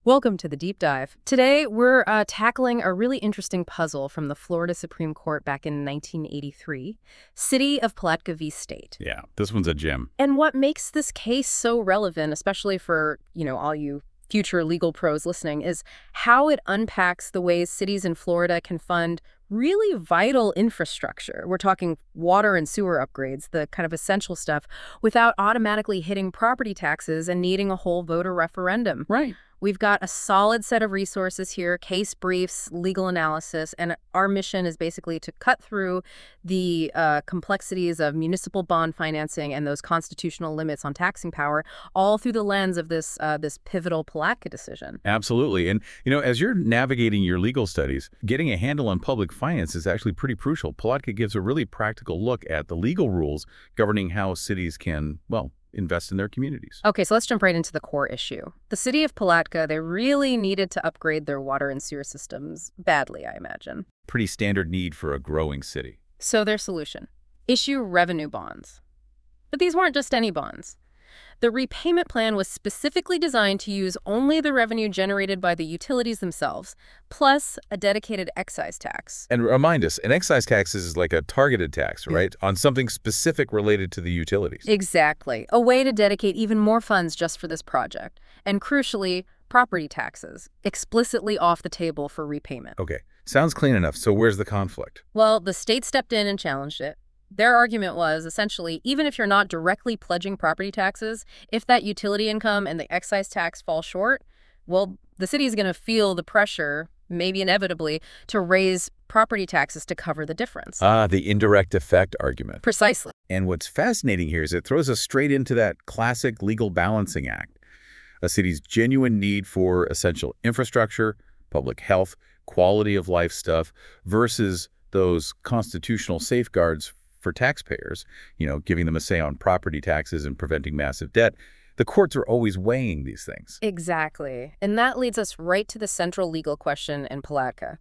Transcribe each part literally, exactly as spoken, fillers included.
Welcome to the Deep Dive. Today, we're uh, tackling a really interesting puzzle from the Florida Supreme Court back in nineteen eighty-three, City of Palatka v. State. Yeah, this one's a gem. And what makes this case so relevant, especially for, you know, all you future legal pros listening, is how it unpacks the ways cities in Florida can fund really vital infrastructure. We're talking water and sewer upgrades, the kind of essential stuff, without automatically hitting property taxes and needing a whole voter referendum. Right. We've got a solid set of resources here, case briefs, legal analysis, and our mission is basically to cut through the uh, complexities of municipal bond financing and those constitutional limits on taxing power, all through the lens of this uh, this pivotal Palatka decision. Absolutely. And, you know, as you're navigating your legal studies, getting a handle on public finance is actually pretty crucial. Palatka gives a really practical look at the legal rules governing how cities can, well, invest in their communities. Okay, so let's jump right into the core issue. The city of Palatka, they really needed to upgrade their water and sewer systems badly, I imagine. Pretty standard need for a growing city. So their solution, issue revenue bonds. But these weren't just any bonds. The repayment plan was specifically designed to use only the revenue generated by the utilities themselves, plus a dedicated excise tax. And remind us, an excise tax is like a targeted tax, right? On something specific related to the utilities. Exactly. A way to dedicate even more funds just for this project. And crucially, property taxes, explicitly off the table for repayment. Okay, sounds clean enough. So where's the conflict? Well, the state stepped in and challenged it. Their argument was, essentially, even if you're not directly pledging property taxes, if that utility income and the excise tax fall short, well, the city is going to feel the pressure, maybe inevitably, to raise property taxes to cover the difference. Ah, the indirect effect argument. Precisely. And what's fascinating here is it throws us straight into that classic legal balancing act. A city's genuine need for essential infrastructure, public health, quality of life stuff, versus those constitutional safeguards for taxpayers, you know, giving them a say on property taxes and preventing massive debt. The courts are always weighing these things. Exactly. And that leads us right to the central legal question in Palatka.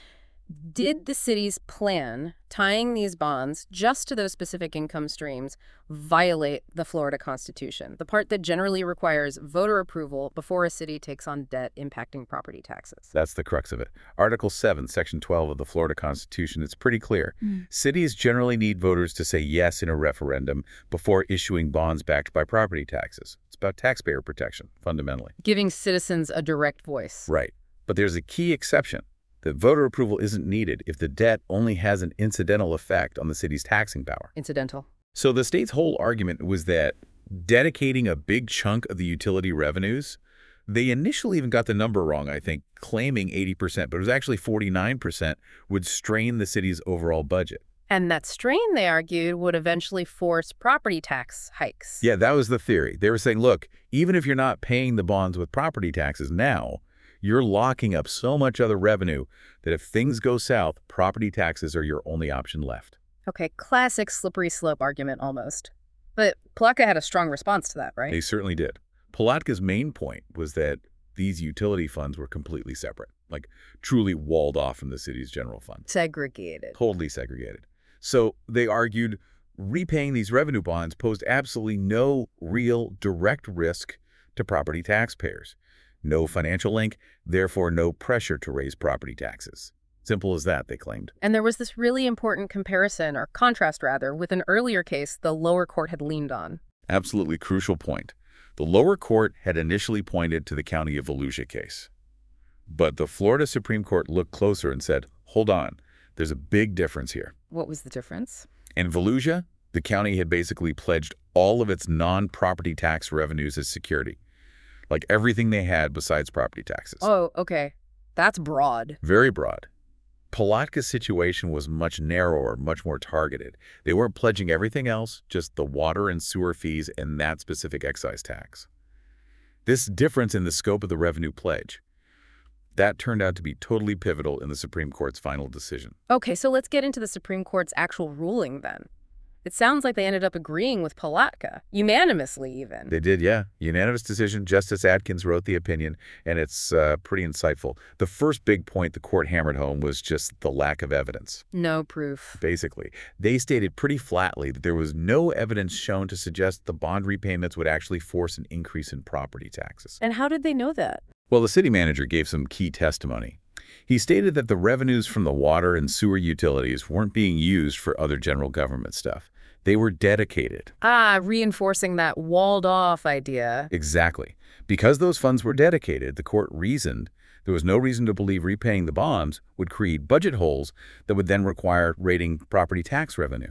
Did the city's plan, tying these bonds just to those specific income streams, violate the Florida Constitution, the part that generally requires voter approval before a city takes on debt impacting property taxes? That's the crux of it. Article seven, Section twelve of the Florida Constitution, it's pretty clear. Mm. Cities generally need voters to say yes in a referendum before issuing bonds backed by property taxes. It's about taxpayer protection, fundamentally. Giving citizens a direct voice. Right. But there's a key exception. That voter approval isn't needed if the debt only has an incidental effect on the city's taxing power. Incidental. So the state's whole argument was that dedicating a big chunk of the utility revenues, they initially even got the number wrong, I think, claiming eighty percent, but it was actually forty-nine percent, would strain the city's overall budget. And that strain, they argued, would eventually force property tax hikes. Yeah, that was the theory. They were saying, look, even if you're not paying the bonds with property taxes now, you're locking up so much other revenue that if things go south, property taxes are your only option left. Okay, classic slippery slope argument almost. But Palatka had a strong response to that, right? They certainly did. Palatka's main point was that these utility funds were completely separate, like truly walled off from the city's general fund. Segregated. Totally segregated. So they argued repaying these revenue bonds posed absolutely no real direct risk to property taxpayers. No financial link, therefore no pressure to raise property taxes. Simple as that, they claimed. And there was this really important comparison, or contrast rather, with an earlier case the lower court had leaned on. Absolutely crucial point. The lower court had initially pointed to the County of Volusia case. But the Florida Supreme Court looked closer and said, hold on, there's a big difference here. What was the difference? In Volusia, the county had basically pledged all of its non-property tax revenues as security. Like everything they had besides property taxes. Oh, okay. That's broad. Very broad. Palatka's situation was much narrower, much more targeted. They weren't pledging everything else, just the water and sewer fees and that specific excise tax. This difference in the scope of the revenue pledge, that turned out to be totally pivotal in the Supreme Court's final decision. Okay, so let's get into the Supreme Court's actual ruling then. It sounds like they ended up agreeing with Palatka, unanimously even. They did, yeah. Unanimous decision. Justice Atkins wrote the opinion, and it's uh, pretty insightful. The first big point the court hammered home was just the lack of evidence. No proof. Basically, they stated pretty flatly that there was no evidence shown to suggest the bond repayments would actually force an increase in property taxes. And how did they know that? Well, the city manager gave some key testimony. He stated that the revenues from the water and sewer utilities weren't being used for other general government stuff. They were dedicated. Ah, reinforcing that walled-off idea. Exactly. Because those funds were dedicated, the court reasoned there was no reason to believe repaying the bonds would create budget holes that would then require rating property tax revenue.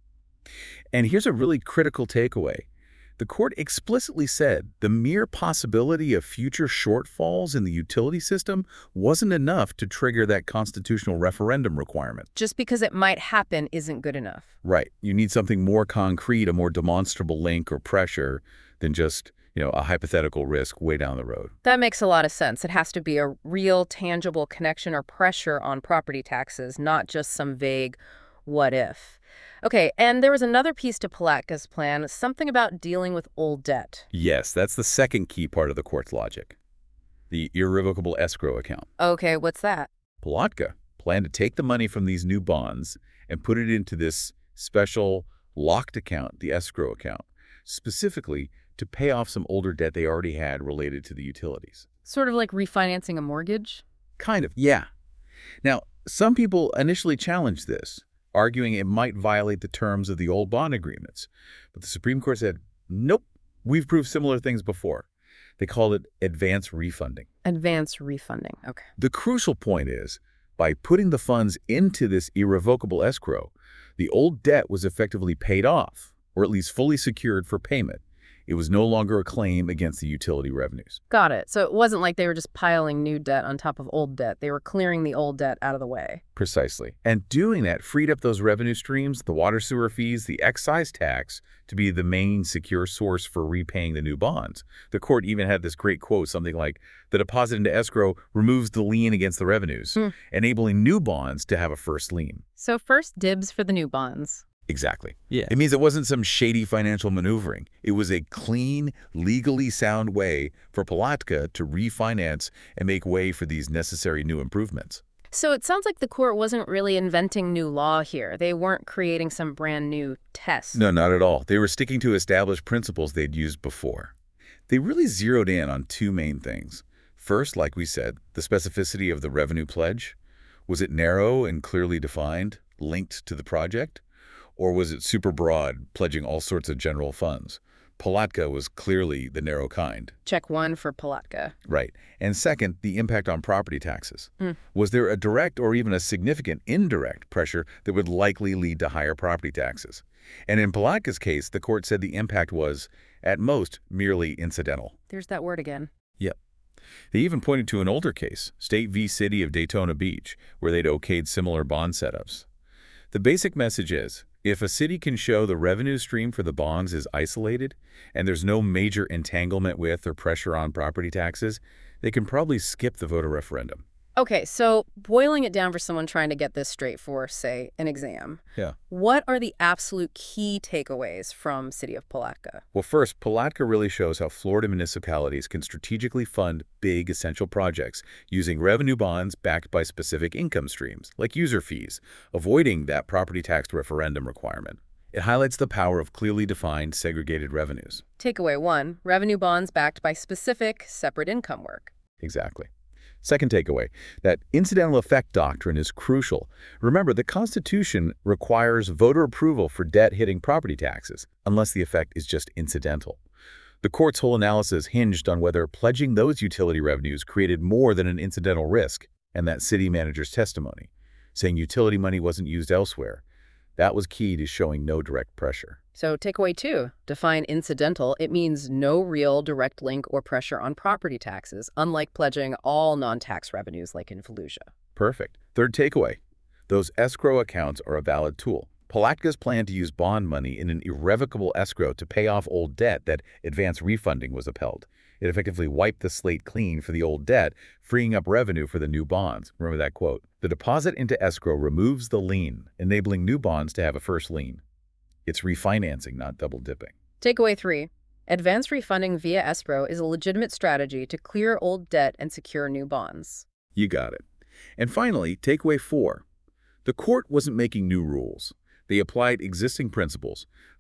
And here's a really critical takeaway. The court explicitly said the mere possibility of future shortfalls in the utility system wasn't enough to trigger that constitutional referendum requirement. Just because it might happen isn't good enough. Right. You need something more concrete, a more demonstrable link or pressure than just, you know, a hypothetical risk way down the road. That makes a lot of sense. It has to be a real, tangible connection or pressure on property taxes, not just some vague what if. Okay, and there was another piece to Palatka's plan, something about dealing with old debt. Yes, that's the second key part of the court's logic. The irrevocable escrow account. Okay, what's that? Palatka planned to take the money from these new bonds and put it into this special locked account, the escrow account, specifically to pay off some older debt they already had related to the utilities. Sort of like refinancing a mortgage? Kind of, yeah. Now, some people initially challenged this, arguing it might violate the terms of the old bond agreements. But the Supreme Court said, nope, we've proved similar things before. They called it advance refunding. Advance refunding, okay. The crucial point is, by putting the funds into this irrevocable escrow, the old debt was effectively paid off, or at least fully secured for payment. It was no longer a claim against the utility revenues. Got it. So it wasn't like they were just piling new debt on top of old debt. They were clearing the old debt out of the way. Precisely. And doing that freed up those revenue streams, the water sewer fees, the excise tax, to be the main secure source for repaying the new bonds. The court even had this great quote, something like, the deposit into escrow removes the lien against the revenues, Hmm. enabling new bonds to have a first lien. So first dibs for the new bonds. Exactly. Yeah. It means it wasn't some shady financial maneuvering. It was a clean, legally sound way for Palatka to refinance and make way for these necessary new improvements. So it sounds like the court wasn't really inventing new law here. They weren't creating some brand new test. No, not at all. They were sticking to established principles they'd used before. They really zeroed in on two main things. First, like we said, the specificity of the revenue pledge. Was it narrow and clearly defined, linked to the project? Or was it super broad, pledging all sorts of general funds? Palatka was clearly the narrow kind. Check one for Palatka. Right. And second, the impact on property taxes. Mm. Was there a direct or even a significant indirect pressure that would likely lead to higher property taxes? And in Palatka's case, the court said the impact was, at most, merely incidental. There's that word again. Yep. They even pointed to an older case, State v. City of Daytona Beach, where they'd okayed similar bond setups. The basic message is, if a city can show the revenue stream for the bonds is isolated and there's no major entanglement with or pressure on property taxes, they can probably skip the voter referendum. Okay, so boiling it down for someone trying to get this straight for, say, an exam. Yeah. What are the absolute key takeaways from City of Palatka? Well, first, Palatka really shows how Florida municipalities can strategically fund big essential projects using revenue bonds backed by specific income streams, like user fees, avoiding that property tax referendum requirement. It highlights the power of clearly defined segregated revenues. Takeaway one, revenue bonds backed by specific, separate income work. Exactly. Second takeaway, that incidental effect doctrine is crucial. Remember, the Constitution requires voter approval for debt hitting property taxes, unless the effect is just incidental. The court's whole analysis hinged on whether pledging those utility revenues created more than an incidental risk, and that city manager's testimony, saying utility money wasn't used elsewhere. That was key to showing no direct pressure. So takeaway two, define incidental. It means no real direct link or pressure on property taxes, unlike pledging all non-tax revenues like in Fallujah. Perfect. Third takeaway, those escrow accounts are a valid tool. Palatka's plan to use bond money in an irrevocable escrow to pay off old debt that advance refunding was upheld. It effectively wiped the slate clean for the old debt, freeing up revenue for the new bonds. Remember that quote. The deposit into escrow removes the lien, enabling new bonds to have a first lien. It's refinancing, not double dipping. Takeaway three, advance refunding via escrow is a legitimate strategy to clear old debt and secure new bonds. You got it. And finally, takeaway four. The court wasn't making new rules. They applied existing principles,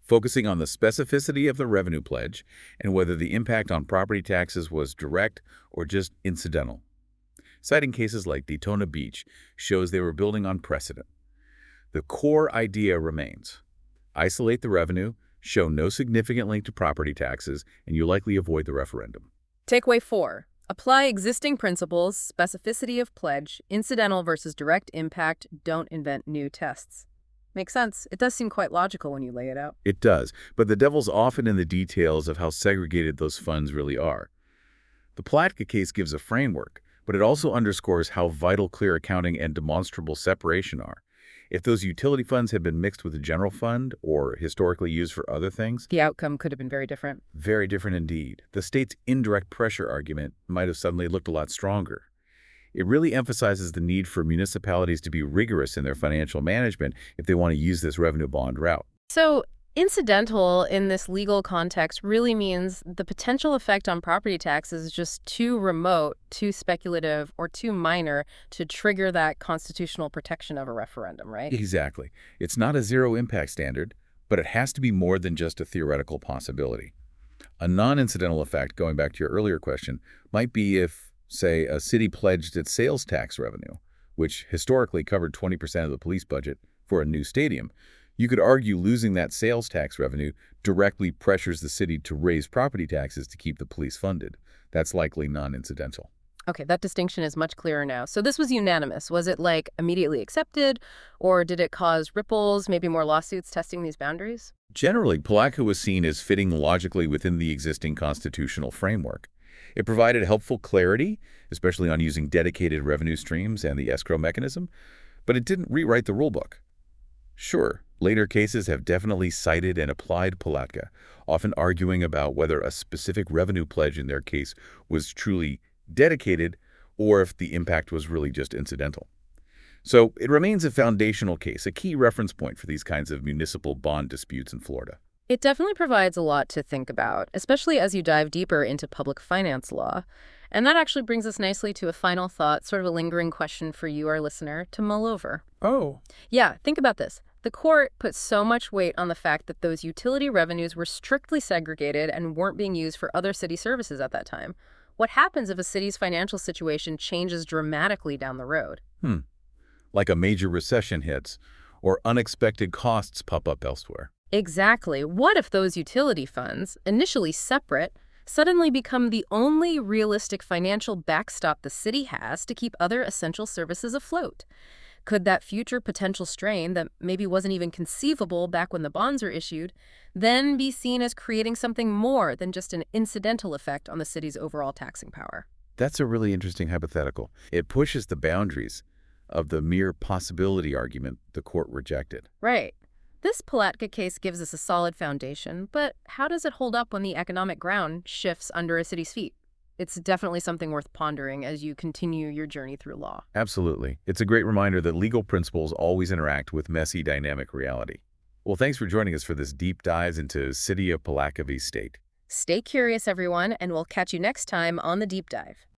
focusing on the specificity of the revenue pledge and whether the impact on property taxes was direct or just incidental. Citing cases like Daytona Beach shows they were building on precedent. The core idea remains: isolate the revenue, show no significant link to property taxes, and you likely avoid the referendum. Takeaway four. Apply existing principles, specificity of pledge, incidental versus direct impact, don't invent new tests. Makes sense. It does seem quite logical when you lay it out. It does, but the devil's often in the details of how segregated those funds really are. The Palatka case gives a framework, but it also underscores how vital clear accounting and demonstrable separation are. If those utility funds had been mixed with the general fund or historically used for other things, The outcome could have been very different. very different indeed. The state's indirect pressure argument might have suddenly looked a lot stronger. It really emphasizes the need for municipalities to be rigorous in their financial management if they want to use this revenue bond route. So, incidental in this legal context really means the potential effect on property taxes is just too remote, too speculative, or too minor to trigger that constitutional protection of a referendum, right? Exactly. It's not a zero-impact standard, but it has to be more than just a theoretical possibility. A non-incidental effect, going back to your earlier question, might be if, say, a city pledged its sales tax revenue, which historically covered twenty percent of the police budget, for a new stadium. You could argue losing that sales tax revenue directly pressures the city to raise property taxes to keep the police funded. That's likely non-incidental. Okay, that distinction is much clearer now. So this was unanimous. Was it, like, immediately accepted, or did it cause ripples, maybe more lawsuits testing these boundaries? Generally, Palatka was seen as fitting logically within the existing constitutional framework. It provided helpful clarity, especially on using dedicated revenue streams and the escrow mechanism, but it didn't rewrite the rulebook. Sure, later cases have definitely cited and applied Palatka, often arguing about whether a specific revenue pledge in their case was truly dedicated or if the impact was really just incidental. So it remains a foundational case, a key reference point for these kinds of municipal bond disputes in Florida. It definitely provides a lot to think about, especially as you dive deeper into public finance law. And that actually brings us nicely to a final thought, sort of a lingering question for you, our listener, to mull over. Oh, Yeah, think about this. The court put so much weight on the fact that those utility revenues were strictly segregated and weren't being used for other city services at that time. What happens if a city's financial situation changes dramatically down the road? Hmm. Like a major recession hits, or unexpected costs pop up elsewhere. Exactly. What if those utility funds, initially separate, suddenly become the only realistic financial backstop the city has to keep other essential services afloat? Could that future potential strain that maybe wasn't even conceivable back when the bonds were issued then be seen as creating something more than just an incidental effect on the city's overall taxing power? That's a really interesting hypothetical. It pushes the boundaries of the mere possibility argument the court rejected. Right. This Palatka case gives us a solid foundation, but how does it hold up when the economic ground shifts under a city's feet? It's definitely something worth pondering as you continue your journey through law. Absolutely. It's a great reminder that legal principles always interact with messy, dynamic reality. Well, thanks for joining us for this deep dive into City of Palatka v. State. Stay curious, everyone, and we'll catch you next time on The Deep Dive.